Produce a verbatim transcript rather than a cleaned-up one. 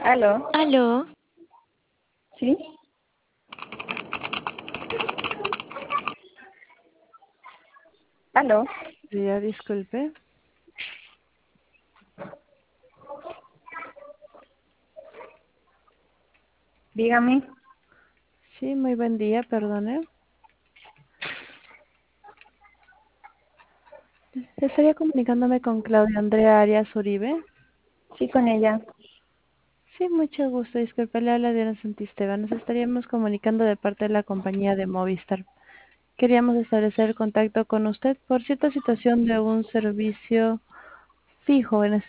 ¿Aló? Aló, ¿Sí? ¿Aló? Ya, disculpe. Dígame. Sí, muy buen día, perdone. Estaría comunicándome con Claudia Andrea Arias Uribe. Sí, con ella. Sí, mucho gusto. Disculpe, le habla Diana Santisteban. Nos estaríamos comunicando de parte de la compañía de Movistar. Queríamos establecer contacto con usted por cierta situación de un servicio fijo, en